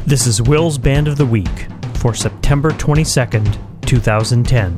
This is Will's Band of the Week for September 22nd, 2010.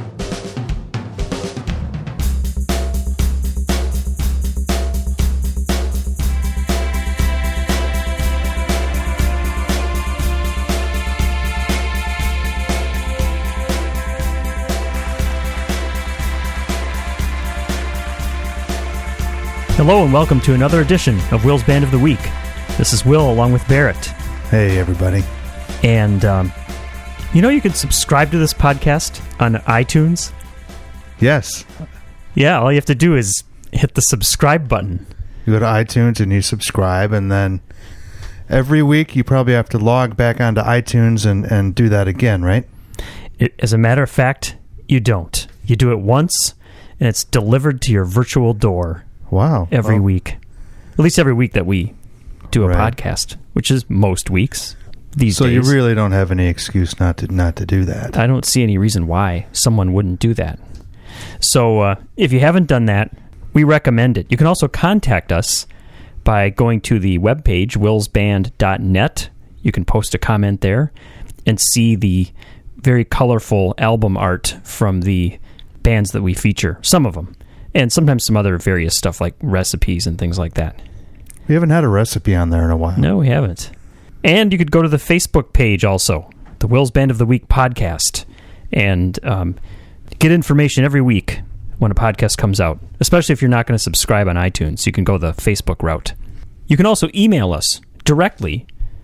Hello and welcome to another edition of Will's Band of the Week. This is Will along with Barrett. Hey, everybody. And, you can subscribe to this podcast on iTunes? Yes. Yeah, all you have to do is hit the subscribe button. You go to iTunes and you subscribe, and then every week you probably have to log back onto iTunes and do that again, right? As a matter of fact, you don't. You do it once, and it's delivered to your virtual door. Wow. Every week. At least every week that we do a Right. podcast, which is most weeks these days. So you really don't have any excuse not to do that. I don't see any reason why someone wouldn't do that. So if you haven't done that, we recommend it. You can also contact us by going to the webpage, willsband.net. You can post a comment there and see the very colorful album art from the bands that we feature, some of them. And sometimes some other various stuff like recipes and things like that. We haven't had a recipe on there in a while. No, we haven't. And you could go to the Facebook page also, the Will's Band of the Week podcast, and get information every week when a podcast comes out, especially if you're not going to subscribe on iTunes. You can go the Facebook route. You can also email us directly,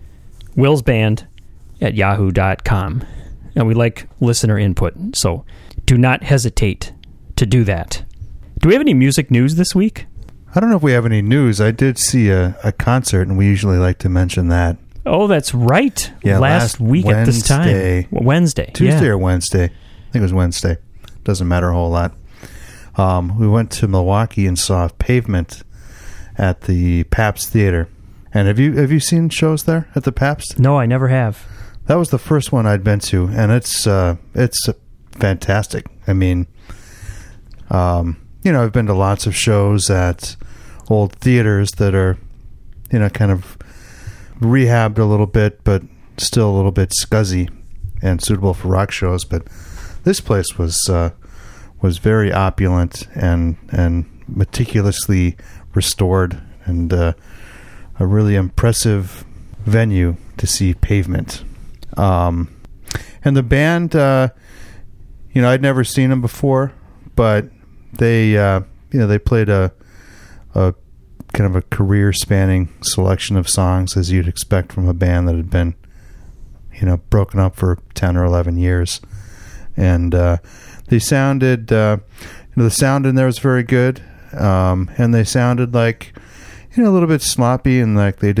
willsband@yahoo.com. And we like listener input, so do not hesitate to do that. Do we have any music news this week? I don't know if we have any news. I did see a concert, and we usually like to mention that. Oh, that's right. Yeah, last week Wednesday. at this time. Wednesday. Tuesday yeah. or Wednesday. I think it was Wednesday. Doesn't matter a whole lot. We went to Milwaukee and saw Pavement at the Pabst Theater. And have you seen shows there at the Pabst? No, I never have. That was the first one I'd been to, and it's fantastic. I mean, I've been to lots of shows at old theaters that are, kind of rehabbed a little bit, but still a little bit scuzzy and suitable for rock shows. But this place was very opulent and meticulously restored, and a really impressive venue to see Pavement. And the band, I'd never seen them before, but they played a kind of a career-spanning selection of songs, as you'd expect from a band that had been, broken up for 10 or 11 years. And they sounded, the sound in there was very good, and they sounded like, a little bit sloppy, and like they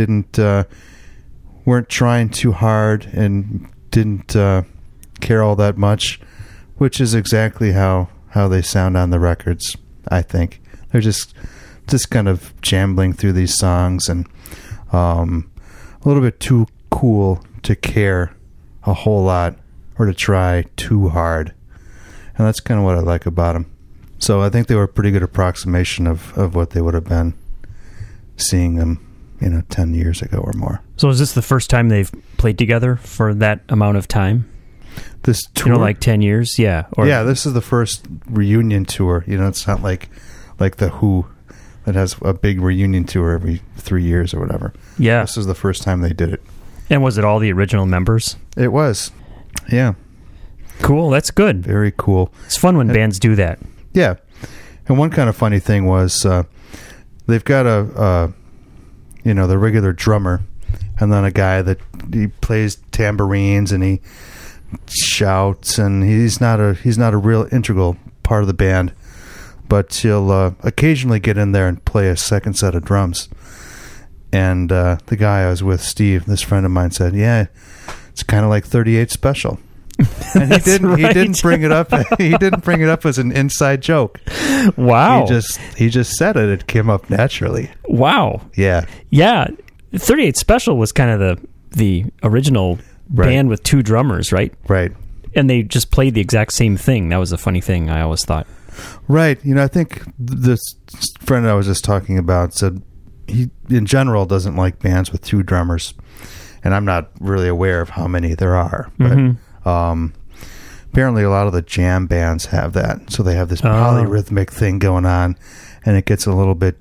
weren't trying too hard and didn't care all that much, which is exactly how they sound on the records, I think. They're just kind of jambling through these songs, and a little bit too cool to care a whole lot or to try too hard. And that's kind of what I like about them. So I think they were a pretty good approximation of what they would have been seeing them, 10 years ago or more. So is this the first time they've played together for that amount of time? This tour? Like 10 years? Yeah. Yeah, this is the first reunion tour. It's not like The Who that has a big reunion tour every 3 years or whatever. Yeah. This is the first time they did it. And was it all the original members? It was. Yeah. Cool. That's good. Very cool. It's fun when bands do that. Yeah. And one kind of funny thing was they've got the regular drummer, and then a guy that he plays tambourines and he shouts, and he's not a real integral part of the band, but he'll occasionally get in there and play a second set of drums. And the guy I was with, Steve, this friend of mine, said, "Yeah, it's kind of like 38 Special." And he didn't bring it up. He didn't bring it up as an inside joke. Wow. He just said it. It came up naturally. Wow. Yeah. Yeah. 38 Special was kind of the original band with two drummers, right? Right. And they just played the exact same thing. That was a funny thing, I always thought. Right. I think this friend I was just talking about said he, in general, doesn't like bands with two drummers. and I'm not really aware of how many there are, but apparently a lot of the jam bands have that. So they have this polyrhythmic thing going on, and it gets a little bit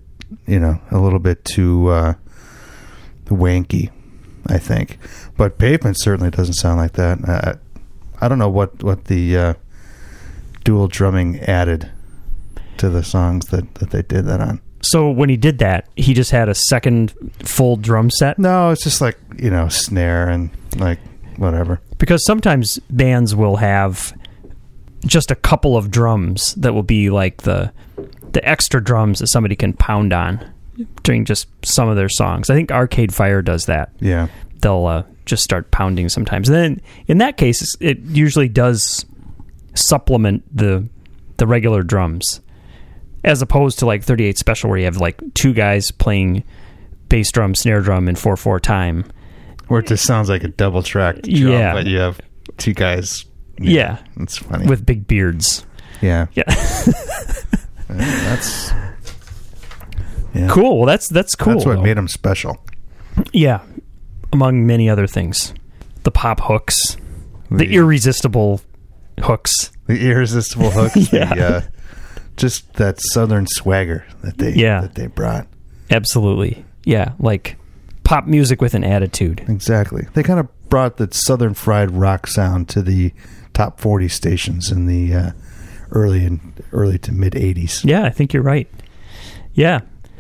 too wanky, I think. But Pavement certainly doesn't sound like that. I don't know what the dual drumming added to the songs that they did that on. So when he did that, he just had a second full drum set? No, it's just like, snare and like whatever. Because sometimes bands will have just a couple of drums that will be like the extra drums that somebody can pound on during just some of their songs. I think Arcade Fire does that. Yeah. They'll just start pounding sometimes. And then in that case, it usually does supplement the regular drums, as opposed to like 38 Special, where you have like two guys playing bass drum, snare drum, and 4/4 time. Where it just sounds like a double track drum, but you have two guys. Yeah. It's funny. With big beards. Yeah. Yeah. That's cool. Well, that's cool. That's what made them special. Yeah. Among many other things. The pop hooks. The irresistible hooks. The irresistible hooks. Yeah. Just that southern swagger that they brought. Absolutely. Yeah. Like pop music with an attitude. Exactly. They kind of brought the southern fried rock sound to the top 40 stations in the early to mid 80s. Yeah, I think you're right. Yeah.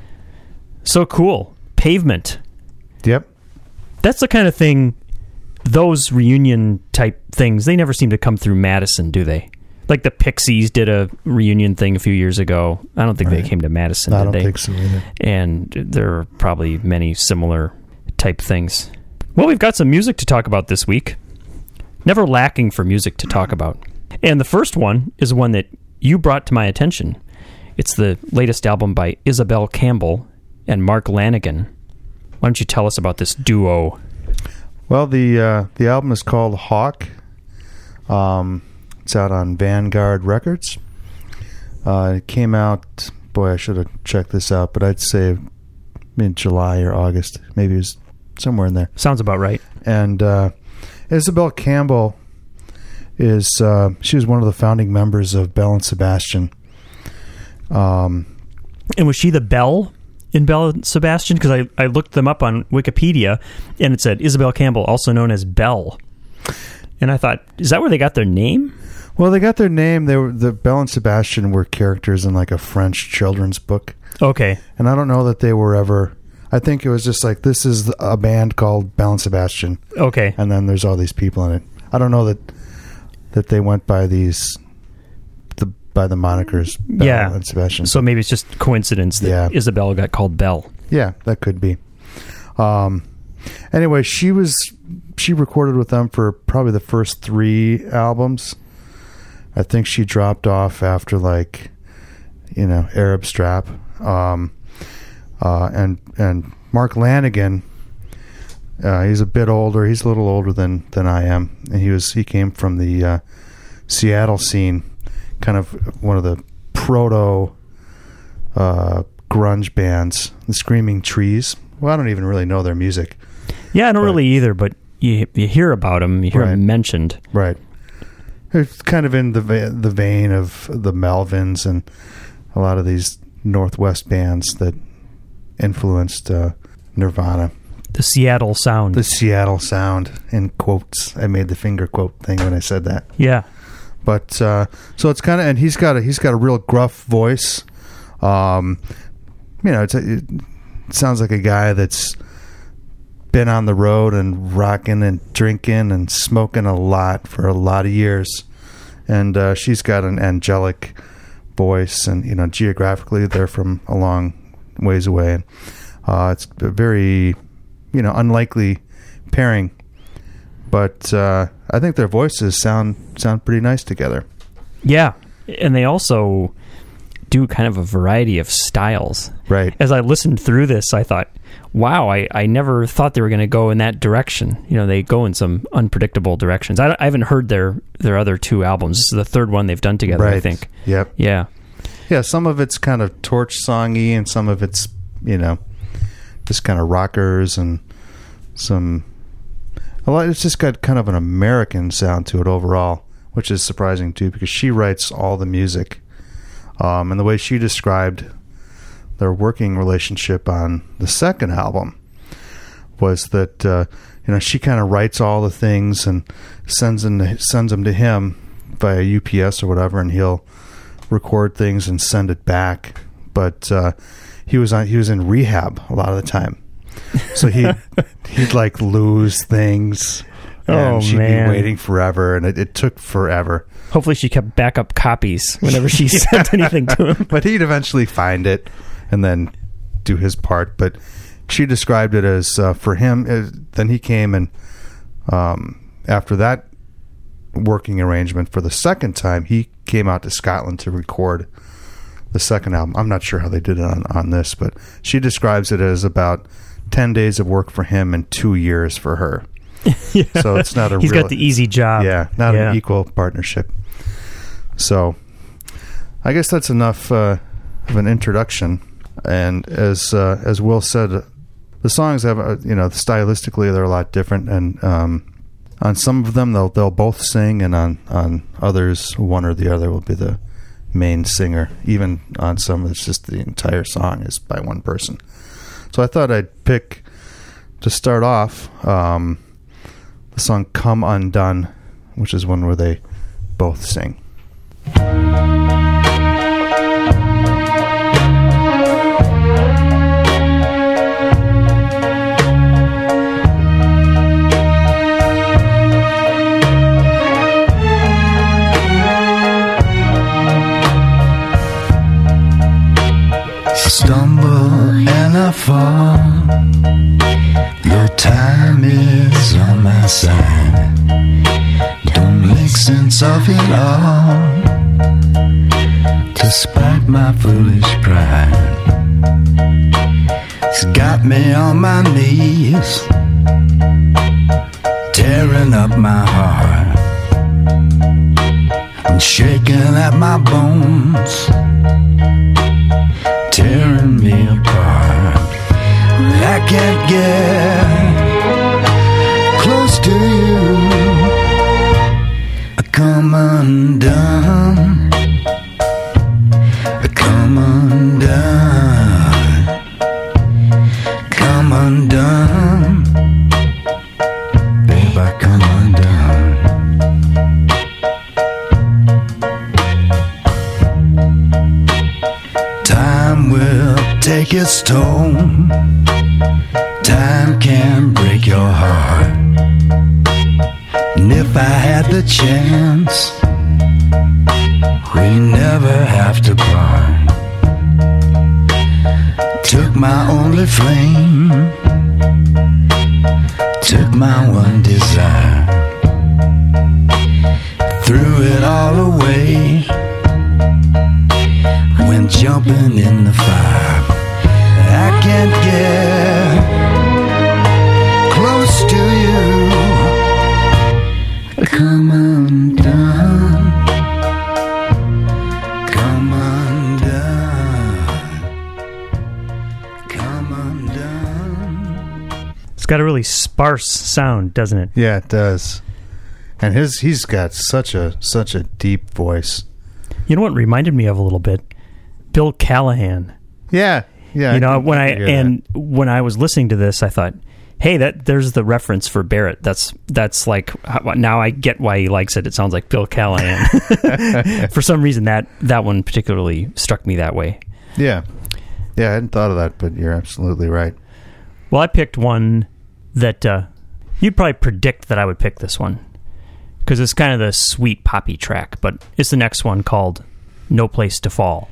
So cool. Pavement. Yep. That's the kind of thing, those reunion type things, they never seem to come through Madison, do they? Like the Pixies did a reunion thing a few years ago. I don't think they came to Madison, did they? I don't think so either. And there are probably many similar type things. Well, we've got some music to talk about this week. Never lacking for music to talk about. And the first one is one that you brought to my attention. It's the latest album by Isabel Campbell and Mark Lanegan. Why don't you tell us about this duo? Well, the album is called Hawk. It's out on Vanguard Records. It came out, boy, I should have checked this out, but I'd say mid-July or August. Maybe it was somewhere in there. Sounds about right. And Isabel Campbell she was one of the founding members of Belle and Sebastian. And was she the Belle in Belle and Sebastian? Because I looked them up on Wikipedia, and it said Isabel Campbell, also known as Belle. And I thought, is that where they got their name? Well, they got their name. The Belle and Sebastian were characters in like a French children's book. Okay. And I don't know that they were ever... I think it was just like, this is a band called Belle and Sebastian. Okay. And then there's all these people in it. I don't know that they went by the monikers Belle and Sebastian. So maybe it's just coincidence that Isabel got called Belle. Yeah, that could be. Anyway, she recorded with them for probably the first 3 albums. I think she dropped off after Arab Strap. And Mark Lanegan, he's a bit older. He's a little older than I am, and he came from the Seattle scene, kind of one of the proto grunge bands, the Screaming Trees. Well, I don't even really know their music. Yeah, I don't really either, but you hear about them, you hear them mentioned. Right. It's kind of in the vein of the Melvins and a lot of these Northwest bands that influenced Nirvana. The Seattle sound. The Seattle sound, in quotes. I made the finger quote thing when I said that. Yeah. But so it's kind of, and he's got a real gruff voice. It sounds like a guy that's been on the road and rocking and drinking and smoking a lot for a lot of years. And she's got an angelic voice, and geographically they're from a long ways away. It's a very unlikely pairing, but I think their voices sound pretty nice together. Yeah, and they also do kind of a variety of styles. Right. As I listened through this, I thought, wow, I never thought they were going to go in that direction. They go in some unpredictable directions. I haven't heard their other 2 albums. This is the 3rd one they've done together, right. I think. Yep. Yeah. Yeah, some of it's kind of torch songy, and some of it's, just kind of rockers, and some It's just got kind of an American sound to it overall, which is surprising too, because she writes all the music. And the way she described their working relationship on the second album was that she kind of writes all the things and sends them to him via UPS or whatever, and he'll record things and send it back. But he was in rehab a lot of the time, so he'd like lose things, and she'd be waiting forever, and it took forever. Hopefully she kept backup copies whenever she sent anything to him. But he'd eventually find it and then do his part. But she described it as, for him, then he came and after that working arrangement for the second time, he came out to Scotland to record the second album. I'm not sure how they did it on this, but she describes it as about 10 days of work for him and 2 years for her. Yeah. So it's not He's got the easy job. Yeah, not an equal partnership. So I guess that's enough of an introduction. And as Will said, the songs have stylistically they're a lot different, and on some of them they'll both sing, and on others one or the other will be the main singer. Even on some, it's just the entire song is by one person. So I thought I'd pick, to start off, the song "Come Undone," which is one where they both sing. Stumble and I fall, though time is on my side. Don't make sense of it all, despite my foolish pride. It's got me on my knees, tearing up my heart and shaking at my bones, tearing me apart. I can't get close to you. Come undone, come undone, come undone, babe, I come undone. Time will take its toll. Time can break your heart. And if I had the chance, we never have to part. Took my only flame, took my one desire, threw it all away, went jumping in the fire. I can't get close to you. Come undone, come undone, come undone. It's got a really sparse sound, doesn't it? Yeah, it does. And he's got such a deep voice. You know what reminded me of a little bit? Bill Callahan. Yeah. When I was listening to this, I thought, hey, there's the reference for Barrett. That's like, now I get why he likes it. It sounds like Bill Callahan. For some reason, that one particularly struck me that way. Yeah. Yeah, I hadn't thought of that, but you're absolutely right. Well, I picked one that you'd probably predict that I would pick this one, because it's kind of the sweet poppy track, but it's the next one called No Place to Fall.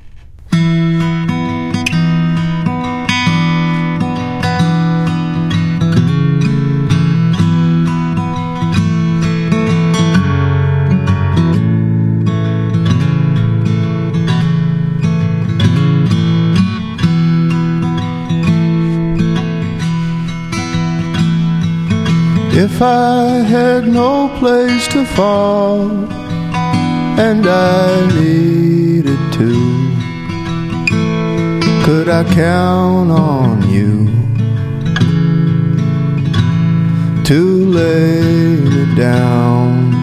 If I had no place to fall and I needed to, could I count on you? to lay it down.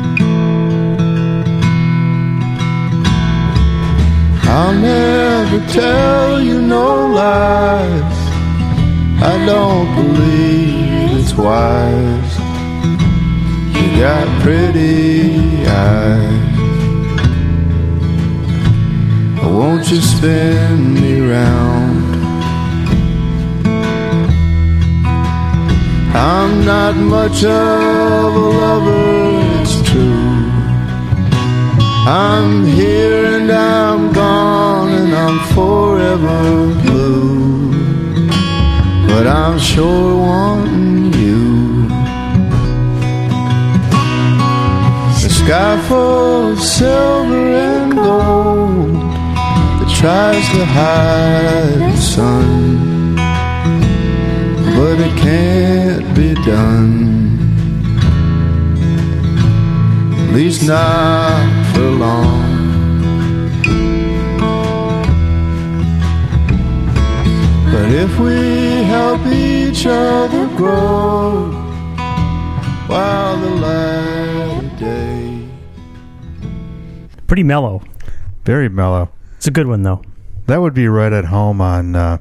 I'll never tell you no lies. I don't believe it's wise. You got pretty eyes. Won't you spin me round? I'm not much of a lover, it's true. I'm here and I'm gone and I'm forever blue. But I'm sure wanting you. The sky full of silver and gold that tries to hide the sun, but it can't be done. At least not for long. But if we help each other grow while the light of day. Pretty mellow. Very mellow. It's a good one, though. That would be right at home on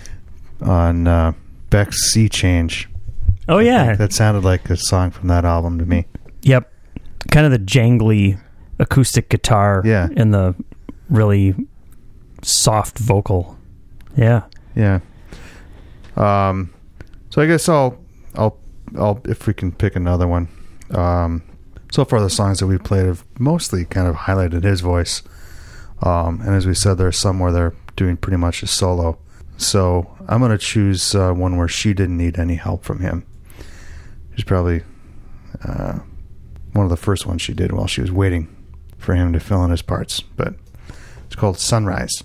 Beck's Sea Change. Oh, yeah. That sounded like a song from that album to me. Yep. Kind of the jangly acoustic guitar. Yeah. And the really soft vocal. Yeah. Yeah. So I guess I'll if we can pick another one. So far the songs that we played have mostly kind of highlighted his voice. And as we said, there's some where they're doing pretty much a solo. So I'm going to choose one where she didn't need any help from him. It's probably one of the first ones she did while she was waiting for him to fill in his parts. But it's called Sunrise.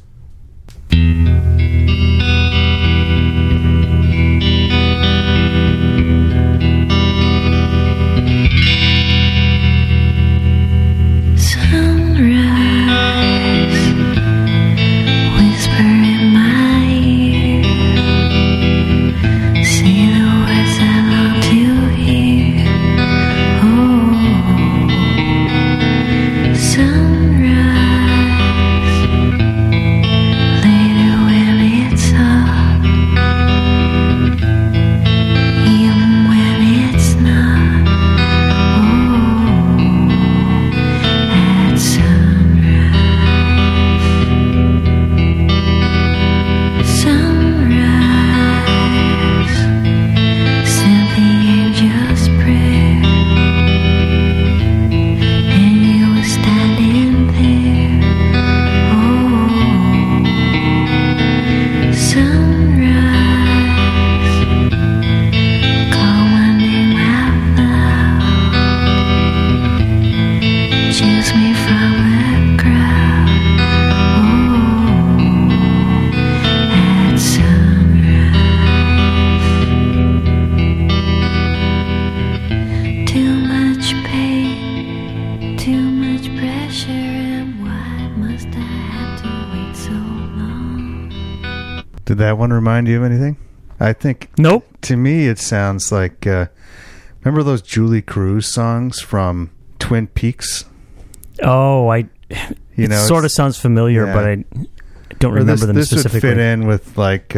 Did that one remind you of anything? I think... Nope. To me, it sounds like... remember those Julie Cruz songs from Twin Peaks? Oh, it sort of sounds familiar, but I don't remember them specifically. This would fit in with, like,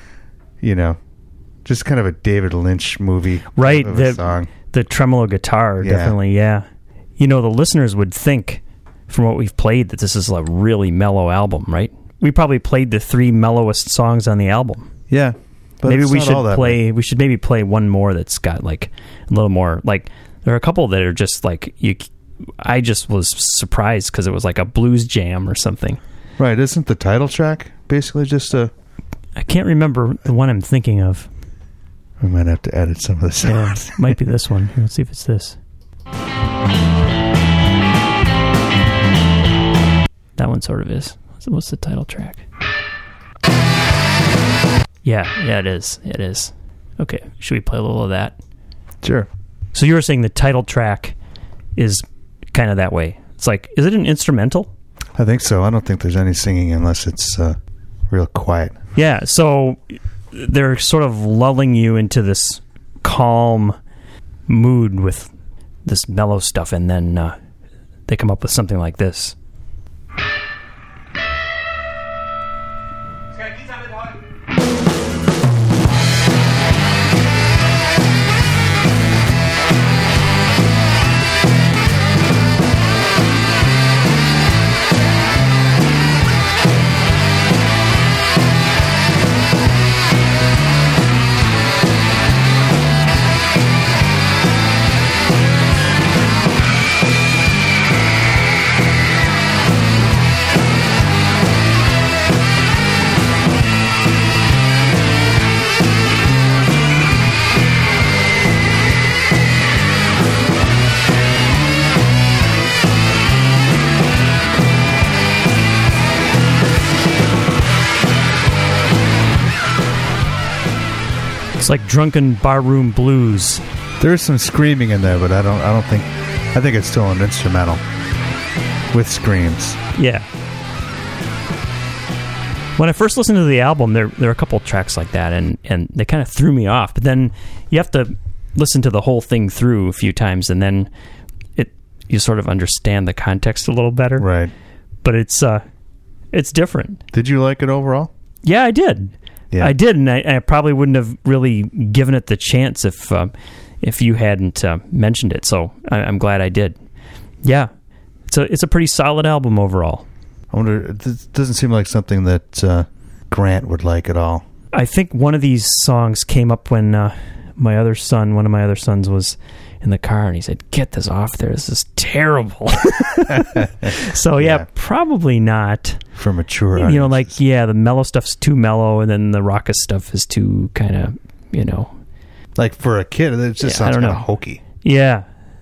just kind of a David Lynch movie. Right. Of a song. The tremolo guitar, definitely, yeah. The listeners would think, from what we've played, that this is a really mellow album, right? We probably played the 3 mellowest songs on the album. Yeah. But maybe we should play. We should maybe play one more that's got like a little more. Like there are a couple that are just like you. I just was surprised because it was like a blues jam or something. Right? Isn't the title track basically just a? I can't remember the one I'm thinking of. We might have to edit some of the sounds. Yeah, might be this one. Here, let's see if it's this. That one sort of is. What's the title track? Yeah, it is. It is. Okay, should we play a little of that? Sure. So you were saying the title track is kind of that way. It's like, is it an instrumental? I think so. I don't think there's any singing unless it's real quiet. Yeah, so they're sort of lulling you into this calm mood with this mellow stuff, and then they come up with something like this. It's like drunken barroom blues. There's some screaming in there, but I think it's still an instrumental with screams. Yeah. When I first listened to the album, there are a couple tracks like that, and they kind of threw me off. But then you have to listen to the whole thing through a few times, and then you sort of understand the context a little better. Right. But it's different. Did you like it overall? Yeah, I did. Yeah. I did, and I probably wouldn't have really given it the chance if you hadn't mentioned it. So I'm glad I did. Yeah, it's a pretty solid album overall. I wonder. It doesn't seem like something that Grant would like at all. I think one of these songs came up when one of my other sons was in the car, and he said, "Get this off there. This is terrible." So yeah, probably not for mature audiences. You know, like the mellow stuff's too mellow, and then the raucous stuff is too kind of like for a kid, it just sounds kind of hokey. Yeah.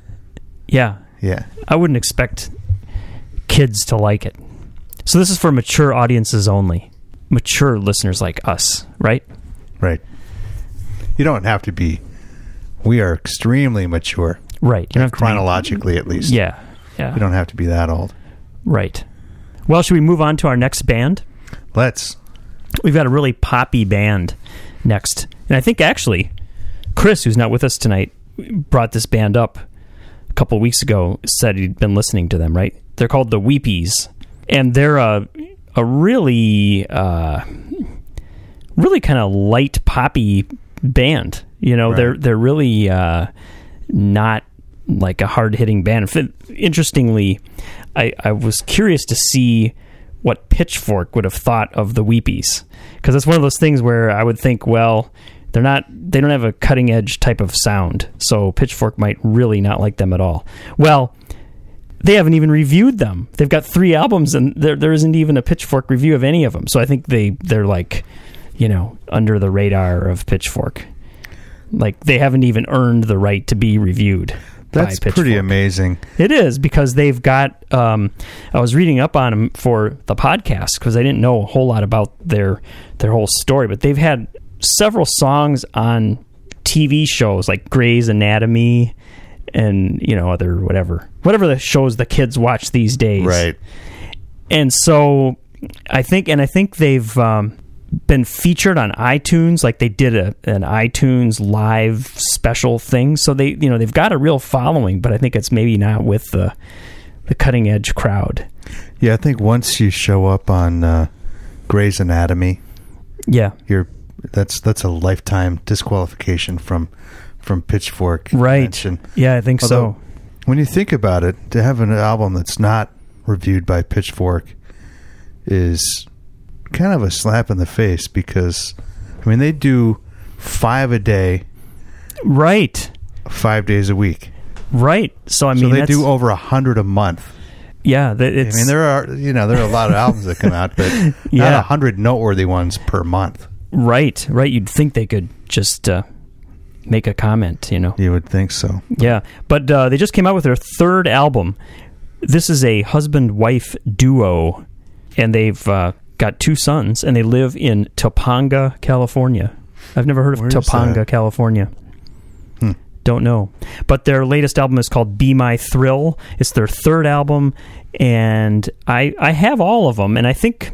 I wouldn't expect kids to like it. So this is for mature audiences only, mature listeners like us, right? Right. You don't have to be. We are extremely mature. Right. You don't have chronologically, at least. Yeah. You don't have to be that old. Right. Well, should we move on to our next band? Let's. We've got a really poppy band next. And I think, actually, Chris, who's not with us tonight, brought this band up a couple of weeks ago, said he'd been listening to them, right? They're called the Weepies. And they're a really, really kind of light, poppy band. Right. They're really not like a hard-hitting band. Interestingly, I was curious to see what Pitchfork would have thought of the Weepies, because it's one of those things where I would think, well, they don't have a cutting-edge type of sound, so Pitchfork might really not like them at all. Well, they haven't even reviewed them. They've got 3 albums, and there isn't even a Pitchfork review of any of them. So I think they're like, under the radar of Pitchfork. Like, they haven't even earned the right to be reviewed. That's pretty amazing. It is, because they've got... I was reading up on them for the podcast, because I didn't know a whole lot about their whole story, but they've had several songs on TV shows like Grey's Anatomy and, other whatever the shows the kids watch these days. Right. And so I think they've been featured on iTunes, like they did an iTunes live special thing. So they've got a real following, but I think it's maybe not with the cutting edge crowd. Yeah, I think once you show up on Grey's Anatomy, that's a lifetime disqualification from Pitchfork. Right. Convention. Yeah, I think so. When you think about it, to have an album that's not reviewed by Pitchfork is kind of a slap in the face, because they do 5 a day, right, 5 days a week, right. So they do over 100 a month. Yeah, there are a lot of albums that come out, but not 100 noteworthy ones per month. Right. You'd think they could just make a comment. You would think so. Yeah, but they just came out with their 3rd album. This is a husband-wife duo, and they've got 2 sons, and they live in Topanga, California. I've never heard of Topanga, California. Don't know. But their latest album is called Be My Thrill. It's their 3rd album, and I have all of them, and I think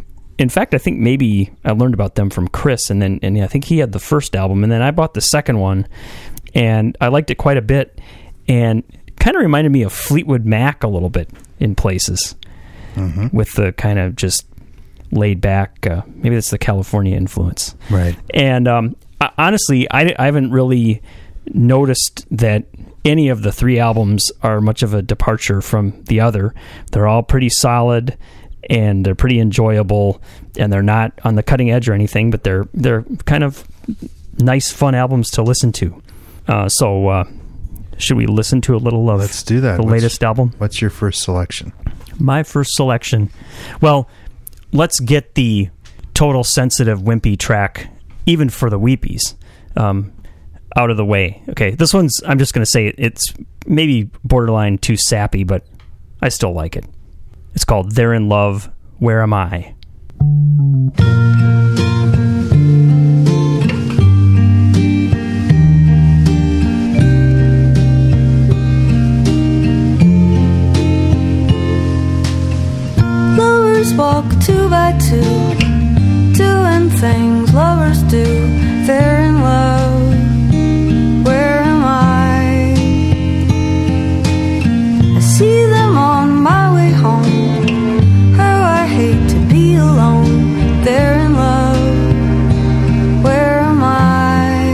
maybe I learned about them from Chris, and I think he had the first album, and then I bought the second one, and I liked it quite a bit, and kind of reminded me of Fleetwood Mac a little bit in places, with the kind of just laid back, maybe that's the California influence. Right. And honestly, I haven't really noticed that any of the three albums are much of a departure from the other. They're all pretty solid, and they're pretty enjoyable, and they're not on the cutting edge or anything, but they're kind of nice, fun albums to listen to. So should we listen to a little of Let's do that. the latest album? What's your first selection? My first selection. Well, let's get the Total Sensitive Wimpy track, even for the Weepies, out of the way. Okay, this one's, I'm just going to say it's maybe borderline too sappy, but I still like it. It's called They're in Love, Where Am I? Lovers walk 2 by 2, doing things lovers do. They're in love, where am I? I see them on my way home. How I hate to be alone. They're in love, where am I?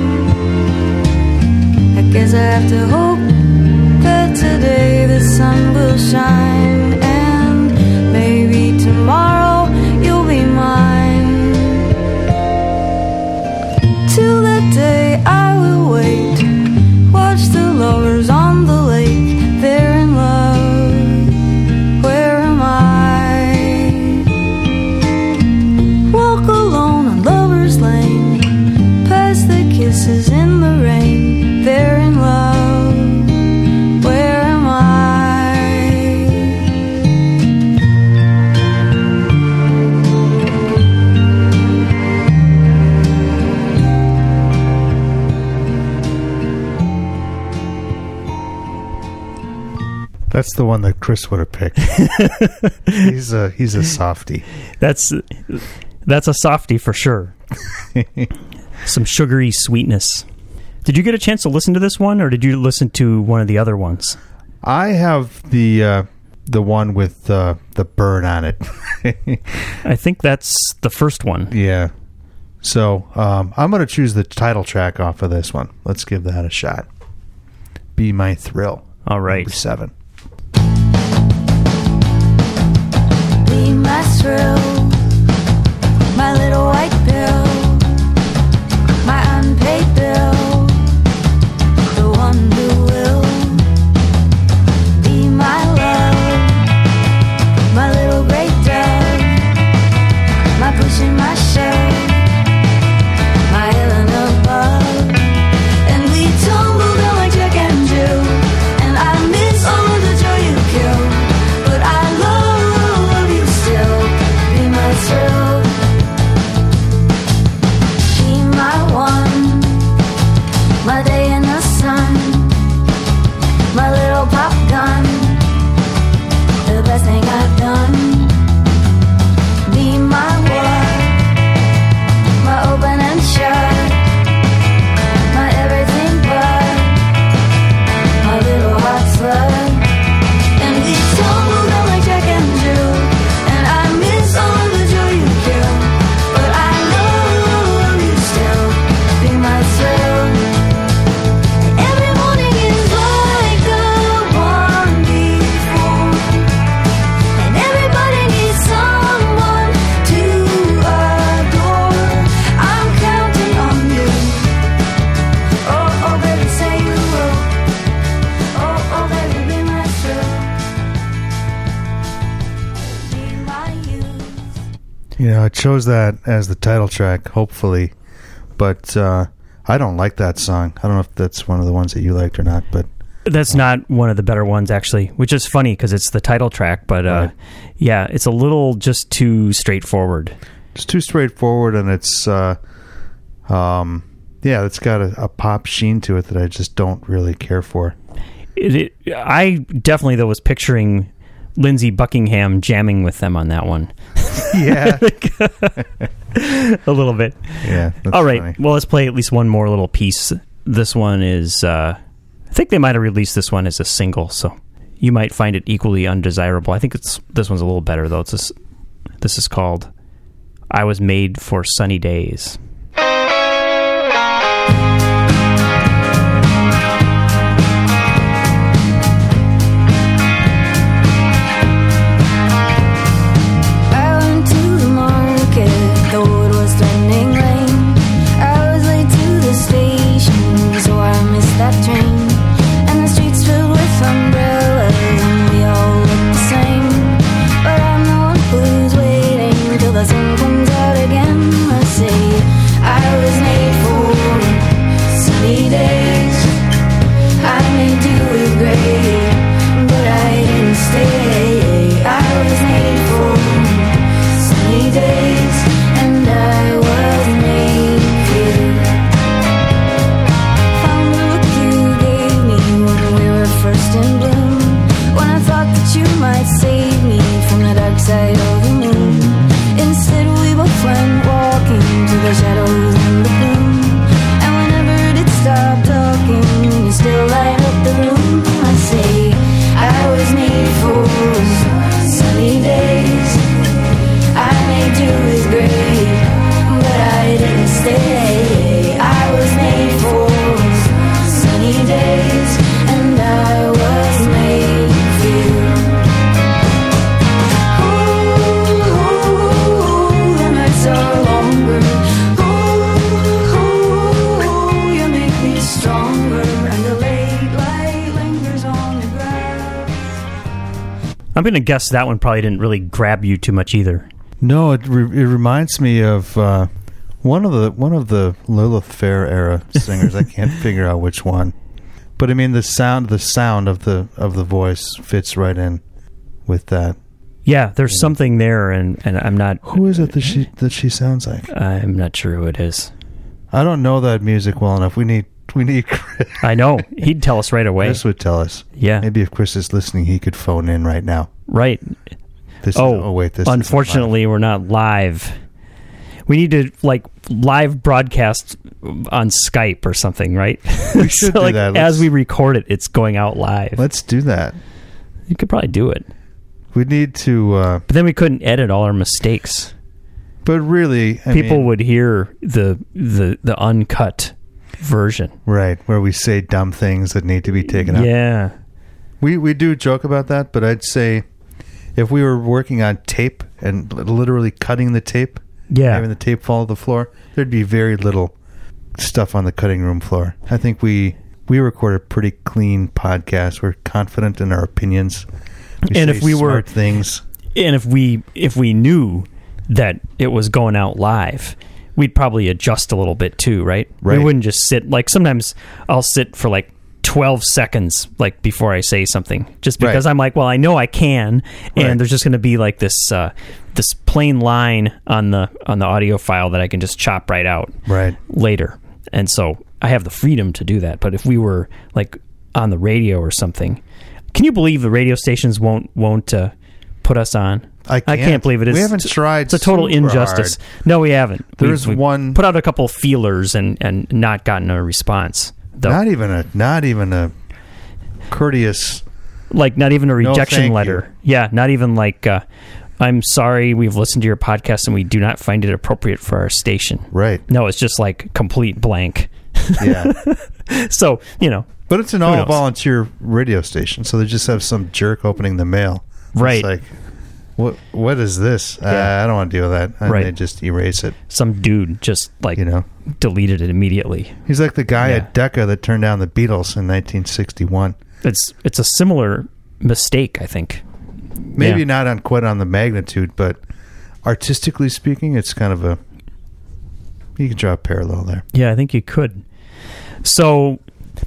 I guess I have to hope that today the sun will shine, and maybe tomorrow you'll be mine. Till that day I will wait, watch the lovers on the lake. They're in love, where am I? Walk alone on Lover's Lane, past the kisses in the rain. They're in love, where am I? That's the one that Chris would have picked. He's a softie. That's a softie for sure. Some sugary sweetness. Did you get a chance to listen to this one, or did you listen to one of the other ones? I have the one with the bird on it. I think that's the first one. Yeah. So I'm going to choose the title track off of this one. Let's give that a shot. Be My Thrill. All right. Number 7. Be my thrill, my little white pill, my unpaid bill, the one who will be my love, my little gray dove, my push and my shove, my island above. And we tumble down like Jack and Jill, and I miss all of the joy you kill, but I love you still. Be my thrill, be my one, my day in the sun, my little pop gun, the best thing I've done. Be my what, my open and shut, my everything but my little hot slut. And we tumble down like Jack and Jill, and I miss all of the joy you kill, but I love you still. Be my thrill. Every morning is like the one before, and everybody needs someone to adore. I'm counting on you. Oh, oh, baby, say you will. Oh, oh, baby, be my thrill. Be my youth. You know, I chose that as the title track, hopefully, but I don't like that song. I don't know if that's one of the ones that you liked or not, but That's not one of the better ones, actually, which is funny because it's the title track, but Right. yeah, it's a little just too straightforward. it's too straightforward, and it's it's got a pop sheen to it that I just don't really care for. I definitely, though, was picturing Lindsey Buckingham jamming with them on that one. Yeah, A little bit. yeah. That's All right, funny. well, let's play at least one more little piece this one is, I think they might have released this one as a single, so you might find it equally undesirable. I think this one's a little better, though. This is called I Was Made for Sunny Days. I'm going to guess that one probably didn't really grab you too much either. No, it reminds me of one of the Lilith Fair era singers. I can't figure out which one, but I mean the sound of the voice fits right in with that. Yeah, there's something there, and I'm not. Who is it that she sounds like? I'm not sure who it is. I don't know that music well enough. We need Chris. I know. He'd tell us right away. Chris would tell us. Yeah. Maybe if Chris is listening, he could phone in right now. Right. This unfortunately, we're not live. We need to live broadcast on Skype or something, right? We should do that. As we record it, it's going out live. Let's do that. You could probably do it. We need to... but then we couldn't edit all our mistakes. But really... People would hear the uncut version. Right, where we say dumb things that need to be taken out. Yeah. We do joke about that, but I'd say if we were working on tape and literally cutting the tape, having the tape fall to the floor, there'd be very little stuff on the cutting room floor. I think we record a pretty clean podcast. We're confident in our opinions. And if we were things, and if we knew that it was going out live, we'd probably adjust a little bit too, right? We wouldn't just sit. Sometimes I'll sit for 12 seconds before I say something, just because I'm well, I know I can, and there's just going to be this plain line on the audio file that I can just chop right out later, and so I have the freedom to do that. But if we were on the radio or something, can you believe the radio stations won't put us on? I can't believe it. We haven't tried. It's a total injustice. Hard. No, we haven't. There's we've one put out a couple feelers and not gotten a response. Though. Not even a courteous, not even a rejection letter. You. Yeah, not even I'm sorry, we've listened to your podcast and we do not find it appropriate for our station. Right. No, it's just complete blank. Yeah. So but it's an all volunteer radio station, so they just have some jerk opening the mail. Right. It's what is this? I don't want to deal with that. And they just erase it. Some dude just deleted it immediately. He's like the guy at Decca that turned down the Beatles in 1961. It's a similar mistake, I think. Maybe not quite on the magnitude, but artistically speaking, it's kind of you can draw a parallel there. Yeah, I think you could. So,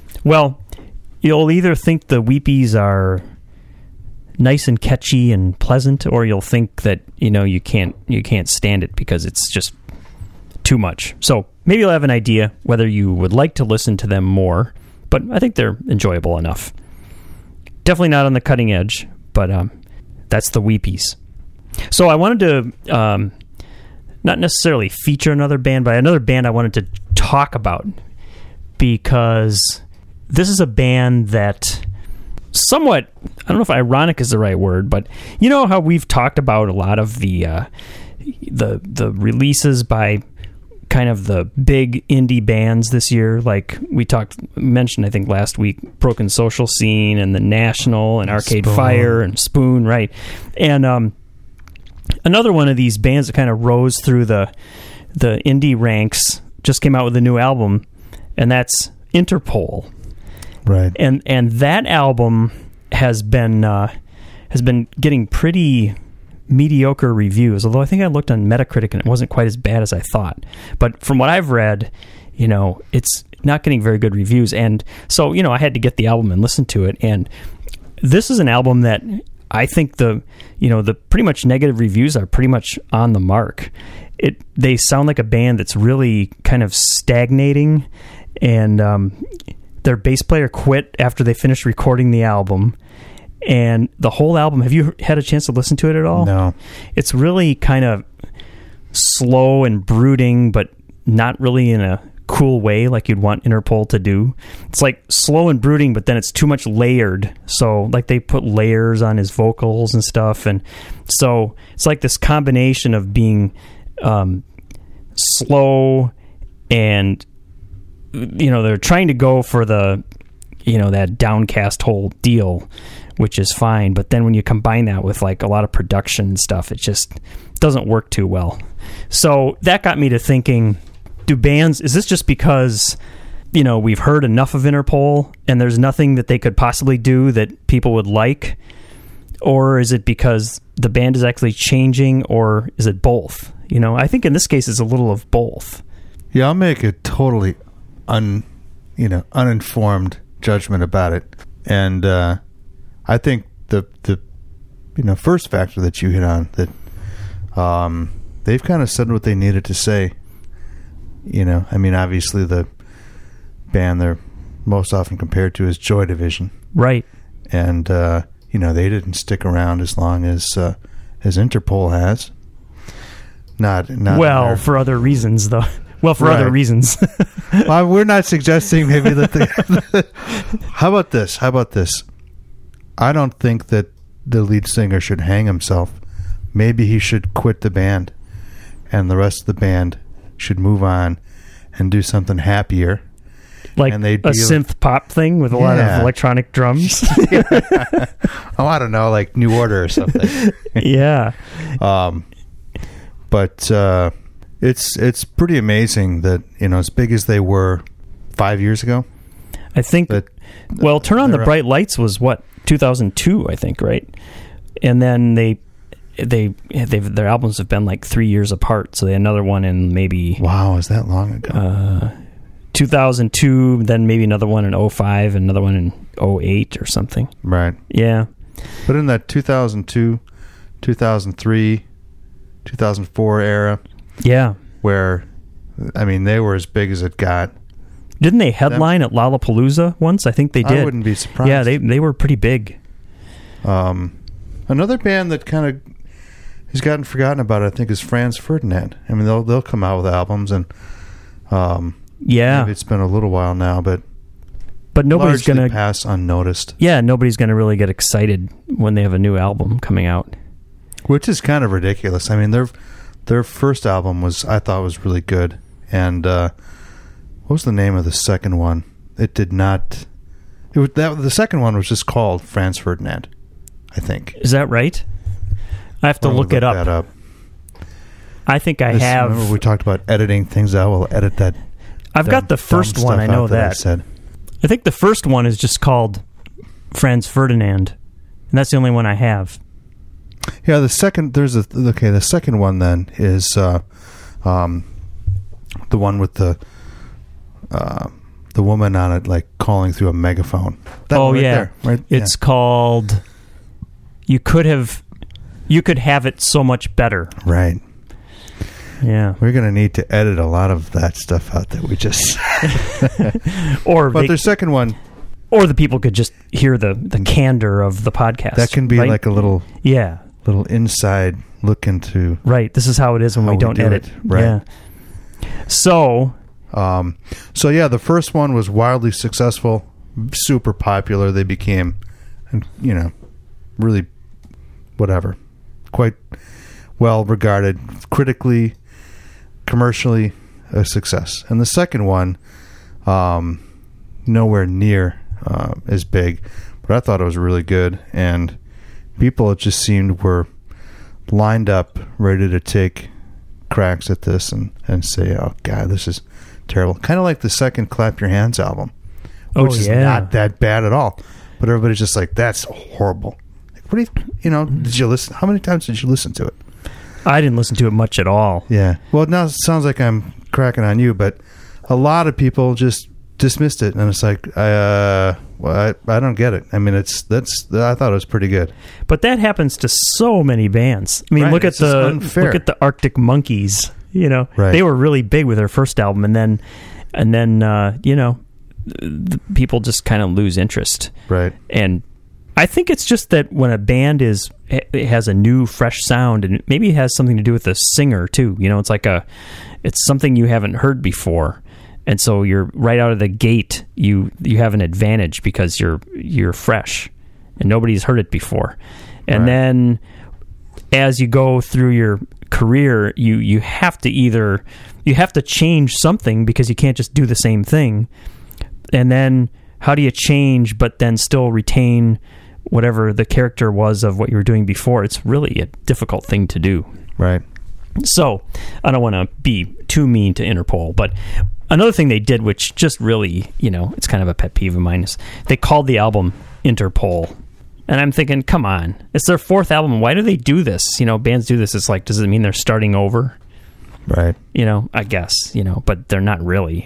you'll either think the Weepies are nice and catchy and pleasant, or you'll think that you can't stand it because it's just too much. So maybe you'll have an idea whether you would like to listen to them more, but I think they're enjoyable enough. Definitely not on the cutting edge, but that's the Weepies. So I wanted to not necessarily feature another band, but another band I wanted to talk about because this is a band that somewhat, I don't know if ironic is the right word, but you know how we've talked about a lot of the releases by kind of the big indie bands this year, like we mentioned I think last week, Broken Social Scene and The National and Arcade Fire and Spoon, right? And another one of these bands that kind of rose through the indie ranks just came out with a new album, and that's Interpol. Right. And that album has been getting pretty mediocre reviews, although I think I looked on Metacritic and it wasn't quite as bad as I thought. But from what I've read, it's not getting very good reviews. And so, I had to get the album and listen to it. And this is an album that I think the pretty much negative reviews are pretty much on the mark. They sound like a band that's really kind of stagnating, and their bass player quit after they finished recording the album. And the whole album, have you had a chance to listen to it at all? No. It's really kind of slow and brooding, but not really in a cool way like you'd want Interpol to do. It's like slow and brooding, but then it's too much layered. So like they put layers on his vocals and stuff. And so it's like this combination of being slow and, they're trying to go for the, that downcast whole deal, which is fine. But then when you combine that with like a lot of production and stuff, it just doesn't work too well. So that got me to thinking, is this just because, we've heard enough of Interpol and there's nothing that they could possibly do that people would like? Or is it because the band is actually changing, or is it both? I think in this case it's a little of both. Yeah, I'll make a totally uninformed judgment about it. And I think the first factor that you hit on, that they've kind of said what they needed to say. Obviously the band they're most often compared to is Joy Division. Right. And, they didn't stick around as long as Interpol has. Not well, for other reasons, though. Well, for other reasons. Well, we're not suggesting maybe that How about this? I don't think that the lead singer should hang himself. Maybe he should quit the band, and the rest of the band should move on and do something happier. Like a synth pop thing with a lot of electronic drums? I don't know, like New Order or something. Yeah. But it's pretty amazing that, as big as they were 5 years ago. I think, Turn On the Bright Lights was what, 2002, I think, right? And then their albums have been like 3 years apart, so they had another one in maybe... Wow, is that long ago? 2002, then maybe another one in 2005, and another one in 2008 or something. Right. Yeah. But in that 2002, 2003, 2004 era... Yeah. Where, they were as big as it got. Didn't they headline at Lollapalooza once? I think they did. I wouldn't be surprised. Yeah, they were pretty big. Another band that kind of has gotten forgotten about, I think, is Franz Ferdinand. They'll come out with albums, and maybe it's been a little while now, but nobody's going to pass unnoticed. Yeah, nobody's going to really get excited when they have a new album coming out. Which is kind of ridiculous. Their first album I thought was really good. And what was the name of the second one? It did not... the second one was just called Franz Ferdinand, I think. Is that right? I have to look it up. That up. I think I have... Remember we talked about editing things out? We'll edit that. I've got the first one, I know that. I think the first one is just called Franz Ferdinand. And that's the only one I have. Yeah, the second one then is the one with the woman on it, like calling through a megaphone. That one there, right? It's called You Could Have It So Much Better. Right. Yeah. We're going to need to edit a lot of that stuff out that we just But their second one, or the people could just hear the candor of the podcast. That can be like a little inside look into... Right. This is how it is when we don't edit. Right. Yeah. So... So yeah, the first one was wildly successful, super popular. They became, really, whatever, quite well regarded, critically, commercially, a success. And the second one, nowhere near as big, but I thought it was really good, and people, it just seemed, were lined up ready to take cracks at this and say, oh god, this is terrible. Kind of like the second Clap Your Hands album, which is not that bad at all, but everybody's just like, that's horrible. Like, what do you did you listen? How many times did you listen to it? I didn't listen to it much at all. Yeah. Well, now it sounds like I'm cracking on you, but a lot of people just dismissed it, and it's like, I don't get it. I mean, I thought it was pretty good. But that happens to so many bands. I mean, Right, look at the Arctic Monkeys. Right. They were really big with their first album, and then the people just kind of lose interest. Right. And I think it's just that when a band it has a new, fresh sound, and maybe it has something to do with the singer too. It's something you haven't heard before. And so you're right out of the gate. You have an advantage because you're fresh, and nobody's heard it before. And then, as you go through your career, you have to change something because you can't just do the same thing. And then, how do you change but then still retain whatever the character was of what you were doing before? It's really a difficult thing to do. Right. So, I don't want to be too mean to Interpol, but another thing they did, which just really, it's kind of a pet peeve of mine, is they called the album Interpol. And I'm thinking, come on, it's their fourth album. Why do they do this? Bands do this. It's like, does it mean they're starting over? Right. I guess, but they're not really.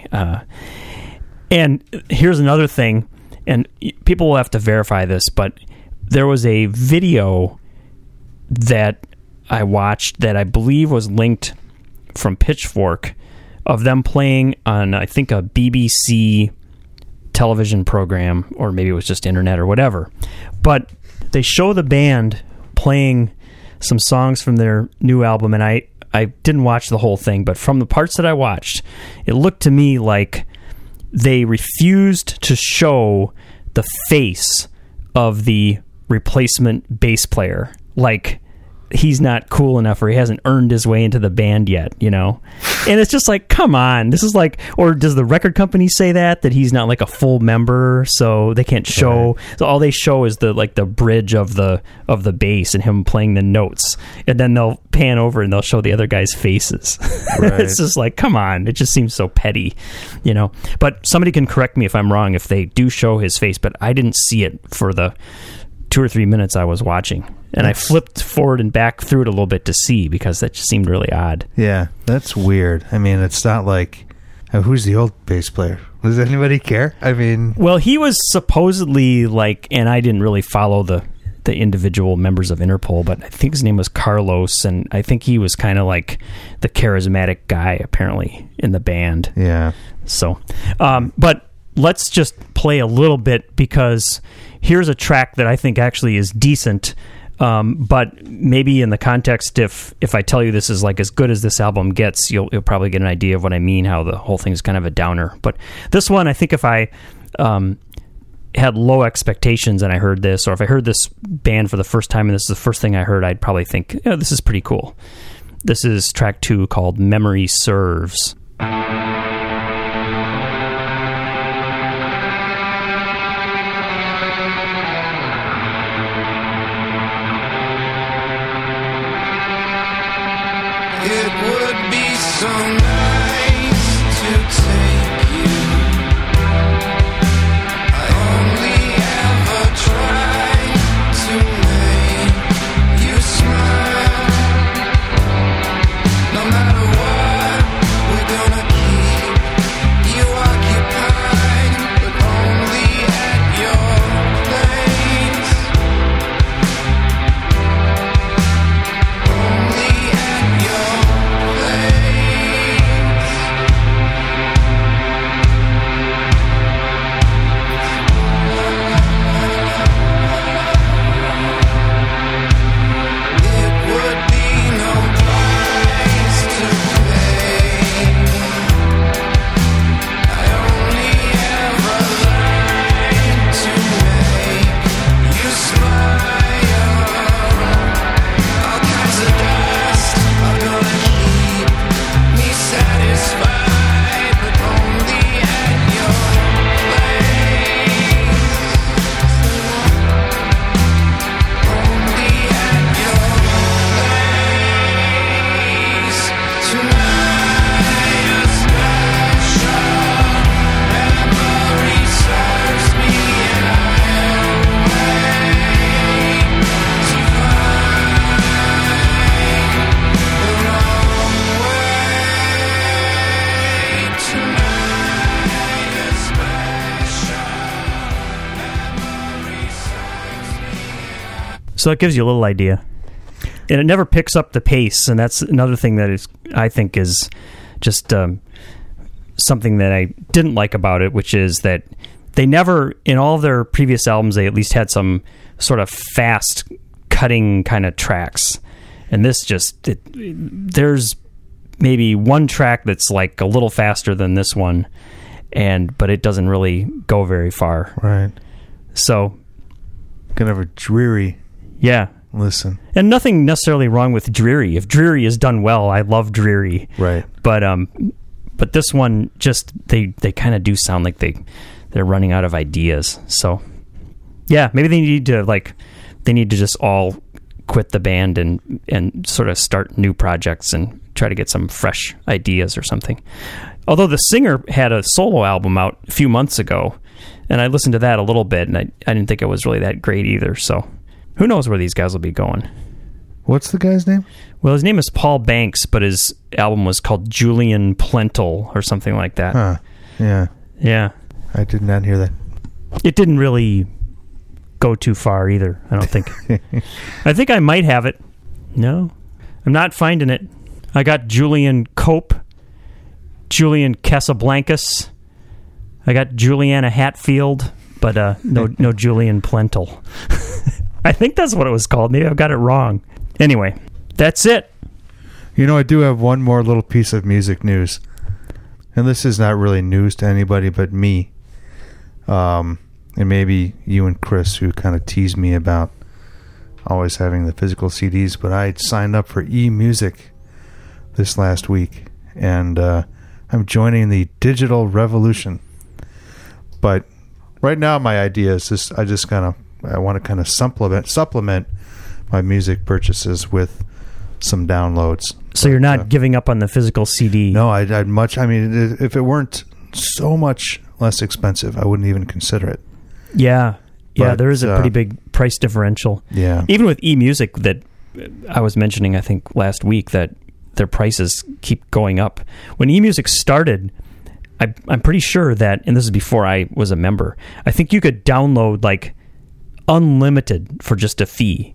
And here's another thing, and people will have to verify this, but there was a video that I watched that I believe was linked from Pitchfork of them playing on, I think, a BBC television program, or maybe it was just internet or whatever. But they show the band playing some songs from their new album, and I didn't watch the whole thing, but from the parts that I watched, it looked to me like they refused to show the face of the replacement bass player. Like, he's not cool enough, or he hasn't earned his way into the band yet, And it's just like, come on. This is like, or does the record company say that he's not like a full member, so they can't show. Right. So all they show is the bridge of the bass and him playing the notes, and then they'll pan over and they'll show the other guys' faces. Right. It's just like, come on. It just seems so petty, But somebody can correct me if I'm wrong if they do show his face, but I didn't see it for the 2 or 3 minutes I was watching. And I flipped forward and back through it a little bit to see, because that just seemed really odd. Yeah, that's weird. I mean, it's not like, who's the old bass player? Does anybody care? I mean... Well, he was supposedly and I didn't really follow the individual members of Interpol, but I think his name was Carlos, and I think he was kind of like the charismatic guy, apparently, in the band. Yeah. So, but let's just play a little bit, because here's a track that I think actually is decent. But maybe in the context, if I tell you this is like as good as this album gets, you'll probably get an idea of what I mean, how the whole thing is kind of a downer. But this one, I think if I had low expectations and I heard this, or if I heard this band for the first time and this is the first thing I heard, I'd probably think, this is pretty cool. This is track 2 called Memory Serves. It would be so nice to take you. I only ever try to make you smile. No matter what, we're gonna keep you occupied, but only at your place. Only at your place. So it gives you a little idea. And it never picks up the pace, and that's another thing that I think is just something that I didn't like about it, which is that they never, in all of their previous albums, they at least had some sort of fast cutting kind of tracks. And this just, there's maybe one track that's like a little faster than this one, but it doesn't really go very far. Right. So, kind of a dreary listen. And nothing necessarily wrong with Dreary. If Dreary is done well, I love Dreary. Right. But this one just they kind of do sound like they're running out of ideas. So yeah, maybe they need to just all quit the band and sort of start new projects and try to get some fresh ideas or something. Although the singer had a solo album out a few months ago, and I listened to that a little bit, and I didn't think it was really that great either. So who knows where these guys will be going. What's the guy's name? Well, his name is Paul Banks, but his album was called Julian Plentel or something like that. Huh. Yeah. Yeah. I did not hear that. It didn't really go too far either, I don't think. I think I might have it. No, I'm not finding it. I got Julian Cope, Julian Casablancas. I got Juliana Hatfield, but no Julian Plentel. I think that's what it was called. Maybe I've got it wrong. Anyway, that's it. I do have one more little piece of music news. And this is not really news to anybody but me. And maybe you and Chris, who kind of tease me about always having the physical CDs. But I signed up for eMusic this last week. And I'm joining the digital revolution. But right now my idea is I want to kind of supplement my music purchases with some downloads. So you're not giving up on the physical CD? No, if it weren't so much less expensive, I wouldn't even consider it. Yeah. Yeah, But, there is a pretty big price differential. Yeah. Even with eMusic that I was mentioning, I think, last week, that their prices keep going up. When eMusic started, I'm pretty sure that, and this is before I was a member, I think you could download like unlimited for just a fee.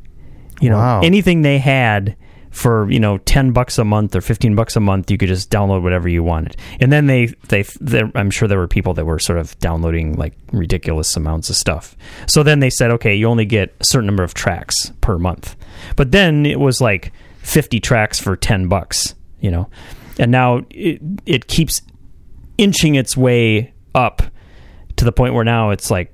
Wow. Anything they had for, $10 a month or $15 a month, you could just download whatever you wanted. And then I'm sure there were people that were sort of downloading like ridiculous amounts of stuff. So then they said, okay, you only get a certain number of tracks per month. But then it was like 50 tracks for $10, and now it keeps inching its way up to the point where now it's like,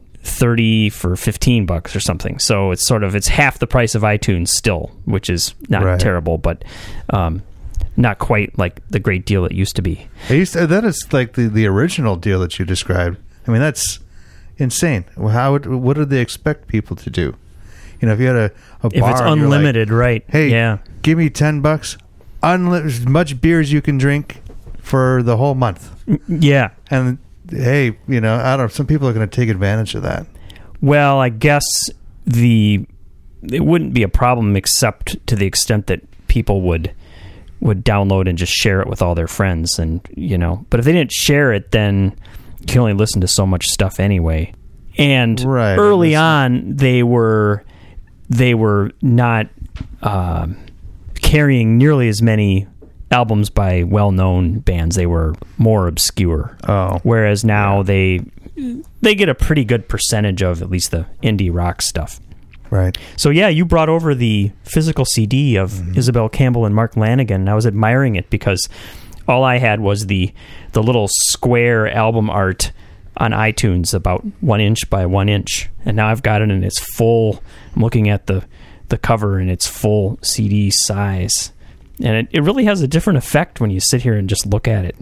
30 for $15 or something. So it's half the price of iTunes still, which is not terrible, but not quite like the great deal it used to be. That is like the original deal that you described. I mean, that's insane. What did they expect people to do? If you had a bar, if it's unlimited, right? Hey, yeah, give me $10, as much beer as you can drink for the whole month. Yeah, and hey, I don't know. Some people are going to take advantage of that. Well, I guess it wouldn't be a problem except to the extent that people would download and just share it with all their friends, and But if they didn't share it, then you can only listen to so much stuff anyway. And early on, they were not carrying nearly as many albums by well-known bands. They were more obscure. Oh. Whereas now they get a pretty good percentage of at least the indie rock stuff. Right. So yeah, you brought over the physical CD of Isabel Campbell and Mark Lanigan, and I was admiring it because all I had was the little square album art on iTunes, about 1 inch by 1 inch. And now I've got it in its full, I'm looking at the cover in its full CD size. And it really has a different effect when you sit here and just look at it,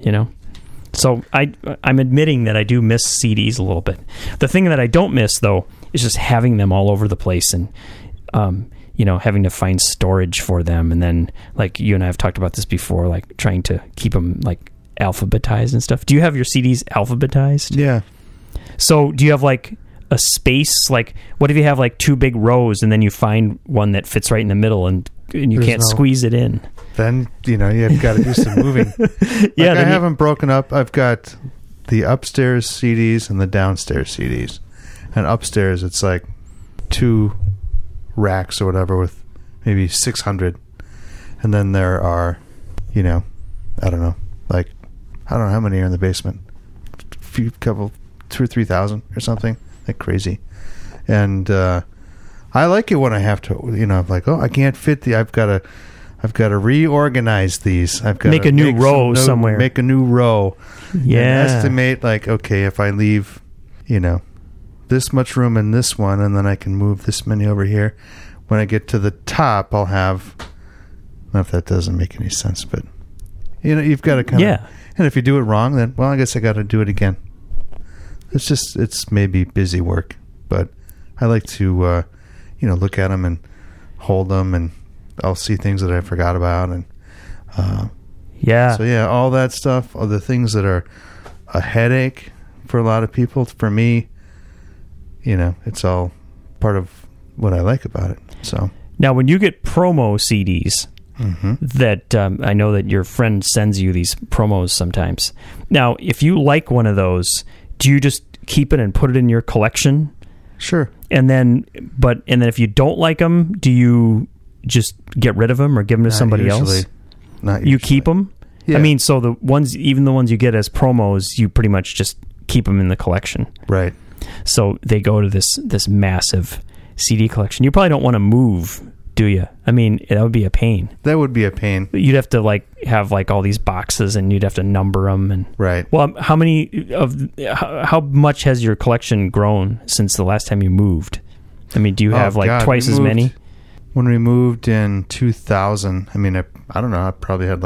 So I'm admitting that I do miss CDs a little bit. The thing that I don't miss, though, is just having them all over the place and, having to find storage for them. And then, like, you and I have talked about this before, like, trying to keep them, like, alphabetized and stuff. Do you have your CDs alphabetized? Yeah. So do you have, like, a space? Like, what if you have, like, 2 big rows and then you find one that fits right in the middle and you can't squeeze it in? Then, you've got to do some moving. Yeah, I have them broken up. I've got the upstairs CDs and the downstairs CDs. And upstairs, it's like 2 racks or whatever with maybe 600, and then there are, I don't know how many are in the basement, couple 2,000 or 3,000 or something like crazy, and I like it when I have to, I'm like, I can't fit I've got to reorganize these. I've got make to a new row somewhere. Make a new row. Yeah. And estimate okay, if I leave, this much room in this one, and then I can move this many over here. When I get to the top, I'll have. Not if that doesn't make any sense, but you've got to kind of. And if you do it wrong, then I guess I got to do it again. It's maybe busy work, but I like to look at them and hold them, and I'll see things that I forgot about, and so all that stuff, all the things that are a headache for a lot of people. For me, it's all part of what I like about it. So now, when you get promo CDs, that I know that your friend sends you these promos sometimes. Now, if you like one of those, do you just keep it and put it in your collection? Sure. And then if you don't like them, do you just get rid of them or give them to somebody else? Not usually. You keep them? Yeah. I mean, so the ones you get as promos, you pretty much just keep them in the collection. Right. So they go to this massive CD collection. You probably don't want to move, do you? I mean, that would be a pain. That would be a pain. You'd have to have all these boxes, and you'd have to number them. And right. Well, how much has your collection grown since the last time you moved? I mean, do you have twice as many? When we moved in 2000, I mean, I don't know. I probably had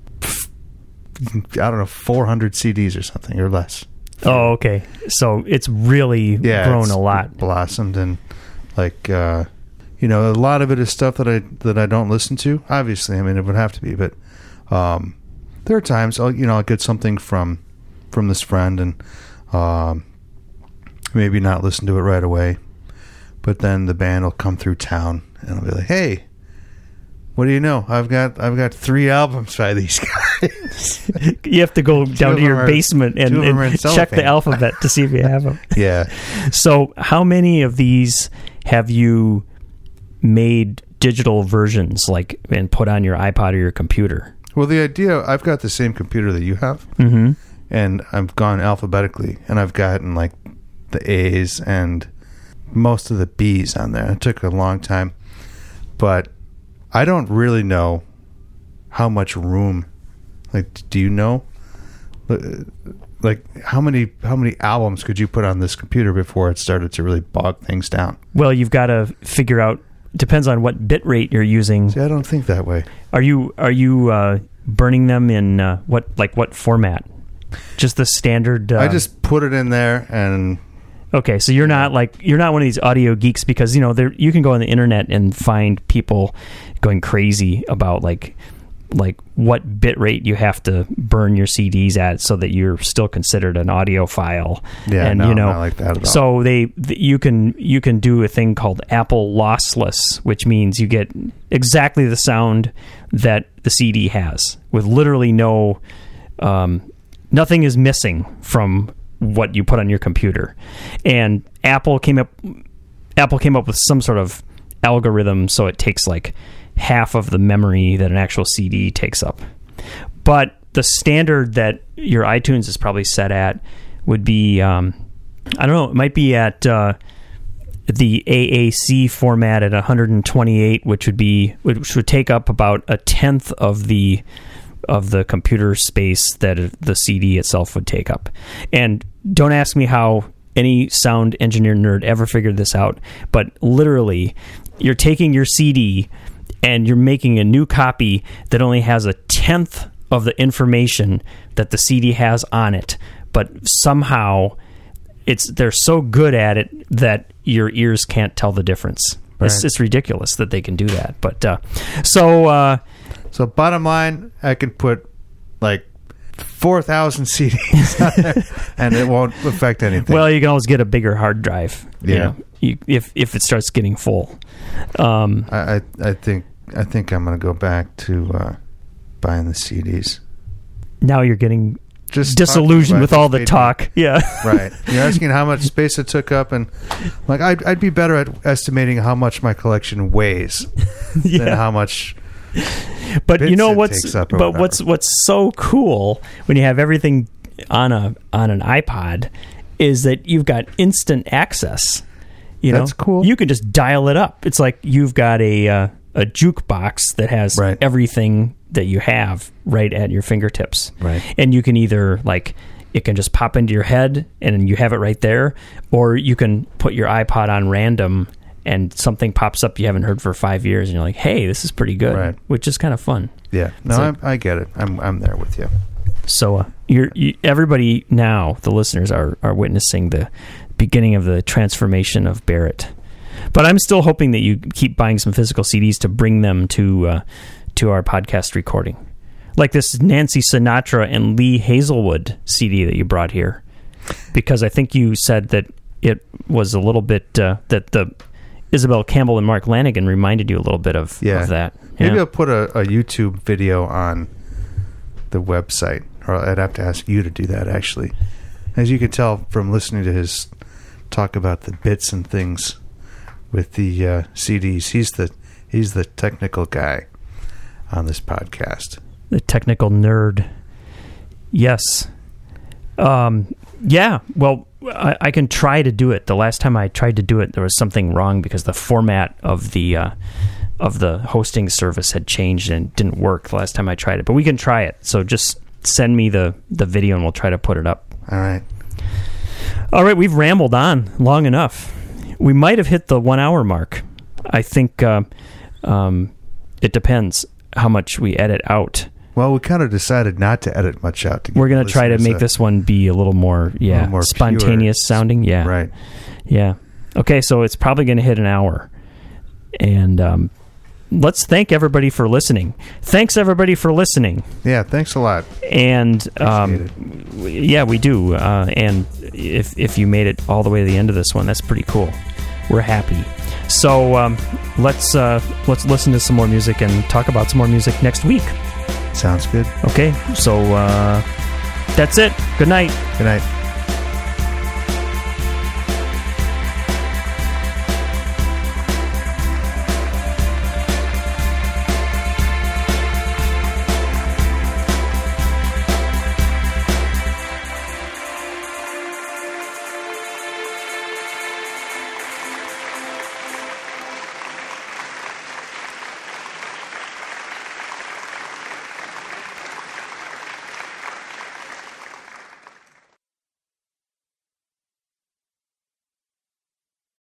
400 CDs or something or less. Oh, okay. So it's really grown a lot. Blossomed, and a lot of it is stuff that I don't listen to. Obviously, I mean, it would have to be, but there are times I'll get something from this friend, and maybe not listen to it right away, but then the band will come through town, and I'll be like, hey, what do you know? I've got 3 albums by these guys. You have to go down to your basement and check the alphabet to see if you have them. Yeah. So how many of these have you made digital versions and put on your iPod or your computer? Well, the idea, I've got the same computer that you have, and I've gone alphabetically, and I've gotten the A's and most of the B's on there. It took a long time, but I don't really know how much room. Do you know? How many albums could you put on this computer before it started to really bog things down? Well, you've got to figure out. Depends on what bit rate you're using. See, I don't think that way. Are you burning them in what format? Just the standard. I just put it in there and. Okay, so you're not one of these audio geeks, because you can go on the internet and find people going crazy about what bit rate you have to burn your CDs at so that you're still considered an audiophile. Yeah, and not like that at all. So you can do a thing called Apple lossless, which means you get exactly the sound that the CD has, with literally nothing is missing from what you put on your computer. And Apple came up with some sort of algorithm so it takes half of the memory that an actual CD takes up. But the standard that your iTunes is probably set at would be I don't know, it might be at the AAC format at 128, which would take up about a tenth of the computer space that the CD itself would take up. And don't ask me how any sound engineer nerd ever figured this out, but literally, you're taking your CD and you're making a new copy that only has a tenth of the information that the CD has on it, but somehow they're so good at it that your ears can't tell the difference. Right. It's ridiculous that they can do that. But so bottom line, I can put 4,000 CDs on there, and it won't affect anything. Well, you can always get a bigger hard drive. Yeah, if it starts getting full. I think I'm going to go back to buying the CDs. Now you're getting just disillusioned with all the made talk. Yeah. Right. You're asking how much space it took up, and like I'd be better at estimating how much my collection weighs than how much. But you know bits it takes up or but whatever. what's so cool when you have everything on an iPod is that you've got instant access. You know, That's cool. You can just dial it up. It's like you've got a jukebox that has Right. everything that you have right at your fingertips. Right. And you can either it can just pop into your head and you have it right there, or you can put your iPod on random and something pops up you haven't heard for 5 years, and you're like, "Hey, this is pretty good," Right. which is kind of fun. Yeah. No, I get it. I'm there with you. So everybody now, the listeners are witnessing the beginning of the transformation of Barrett. But I'm still hoping that you keep buying some physical CDs to bring them to our podcast recording, like this Nancy Sinatra and Lee Hazelwood CD that you brought here, because I think you said that it was a little bit that the Isabel Campbell and Mark Lanigan reminded you a little bit of that. Maybe Yeah. I'll put a YouTube video on the website, or I'd have to ask you to do that, actually. As you can tell from listening to his talk about the bits and things with the CDs, he's the technical guy on this podcast. The technical nerd. Yes. Yeah. Well, I can try to do it. The last time I tried to do it, there was something wrong because the format of the hosting service had changed and it didn't work the last time I tried it. But we can try it. So just send me the video and we'll try to put it up. All right. All right. We've rambled on long enough. We might have hit the 1 hour mark. I think it depends how much we edit out. Well, we kind of decided not to edit much out. We're going to try to make this one be a little more, more spontaneous pure. sounding. Yeah. Right. Yeah. Okay, so it's probably going to hit an hour. And let's thank everybody for listening. Thanks, everybody, for listening. Yeah, thanks a lot. And Appreciate yeah, we do. And if you made it all the way to the end of this one, that's pretty cool. We're happy. So let's listen to some more music and talk about some more music next week. Sounds good. Okay, so that's it. Good night. Good night.